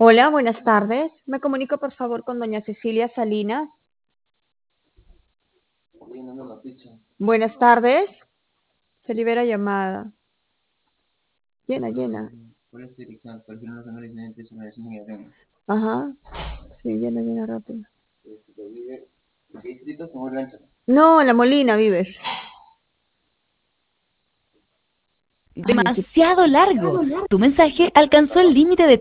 Hola, buenas tardes. Me comunico por favor con doña Cecilia Salinas. Buenas tardes. Se libera llamada. Llena, llena. Ajá. Sí, llena, llena rápido. No, en La Molina vives. Ay, aquí. Demasiado largo. Tu mensaje alcanzó el límite de